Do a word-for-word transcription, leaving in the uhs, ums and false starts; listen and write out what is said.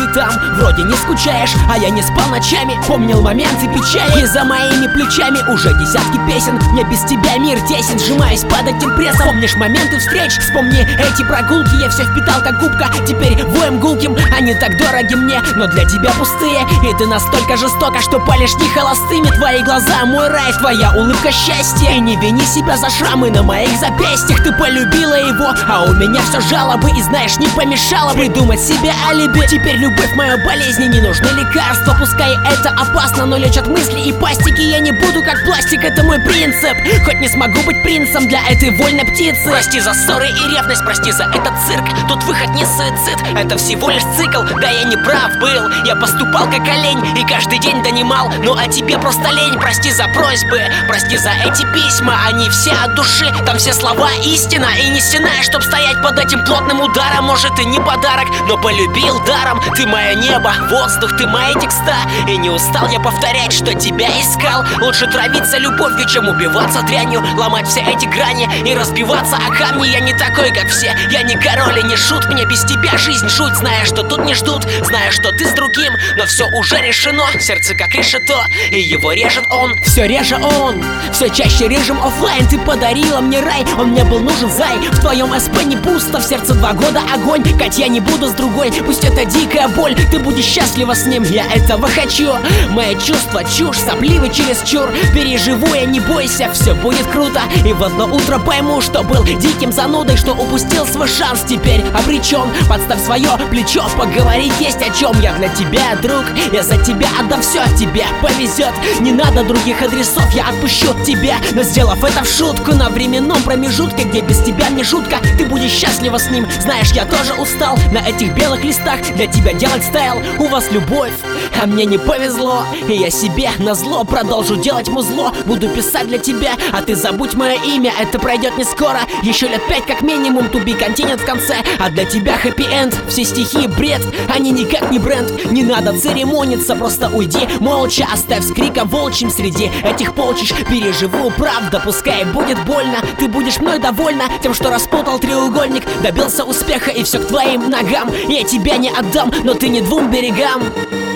там. Вроде не скучаешь, а я не спал ночами, помнил моменты печали. И за моими плечами уже десятки песен. Мне без тебя мир тесен, сжимаюсь под этим прессом. Помнишь моменты встреч, вспомни эти прогулки. Я все впитал как губка, теперь воем гулким. Они так дороги мне, но для тебя пустые. И ты настолько жестока, что палишь не холостыми. Твои глаза мой рай, твоя улыбка счастья. И не вини себя за шрамы на моих запястьях. Ты полюбила его, а у меня все жалобы. И знаешь, не помешало придумать себе алиби. Теперь любовь моя болезнь, не нужны лекарства. Пускай это опасно, но лечат мысли и пастики. Я не буду как пластик, это мой принцип. Хоть не смогу быть принцем для этой вольной птицы. Прости за ссоры и ревность, прости за этот цирк. Тут выход не суицид, это всего лишь цикл. Да я не прав был, я поступал как олень и каждый день донимал, ну а тебе просто лень. Прости за просьбы, прости за эти письма. Они все от души, там все слова истина. И не стеная, чтоб стоять под этим плотным ударом. Может и не подарок, но полюбил даром. Ты мое небо, воздух, ты мои текста. И не устал я повторять, что тебя искал. Лучше травиться любовью, чем убиваться дрянью. Ломать все эти грани и разбиваться о камни. Я не такой, как все, я не король и не шут. Мне без тебя жизнь жуть, зная, что тут не ждут. Зная, что ты с другим, но все уже решено. Сердце как решето, и его режет он. Все реже он, все чаще режем оффлайн. Ты подарила мне рай, он мне был нужен, зай. В твоем СП не пусто, в сердце два года огонь. Кать, я не буду с другой, пусть это дикая боль. Ты будешь счастлива с ним, я этого хочу. Мои чувства чушь, сопливый чересчур. Переживу я, не бойся, все будет круто. И в одно утро пойму, что был диким занудой, что упустил свой шанс, теперь обречен. Подставь свое плечо, поговорить есть о чем. Я для тебя, друг, я за тебя отдам все. Тебе повезет, не надо других адресов. Я отпущу тебя, но сделав это в шутку. На временном промежутке, где без тебя мне жутко. Ты будешь счастлива с ним, знаешь, я тоже устал на этих белых листах для тебя делать стайл. У вас любовь, а мне не повезло. И я себе назло продолжу делать музло. Буду писать для тебя, а ты забудь мое имя. Это пройдет не скоро, еще лет пять как минимум. To be continued в конце, а для тебя хэппи-энд. Все стихи бред, они никак не бренд. Не надо церемониться, просто уйди молча. Оставь с криком волчьим среди этих полчищ. Переживу, правда, пускай будет больно. Ты будешь мной довольна тем, что распутал треугольник. Добился успеха и все к твоим ногам. Я тебя не отдам, но ты не двум берегам.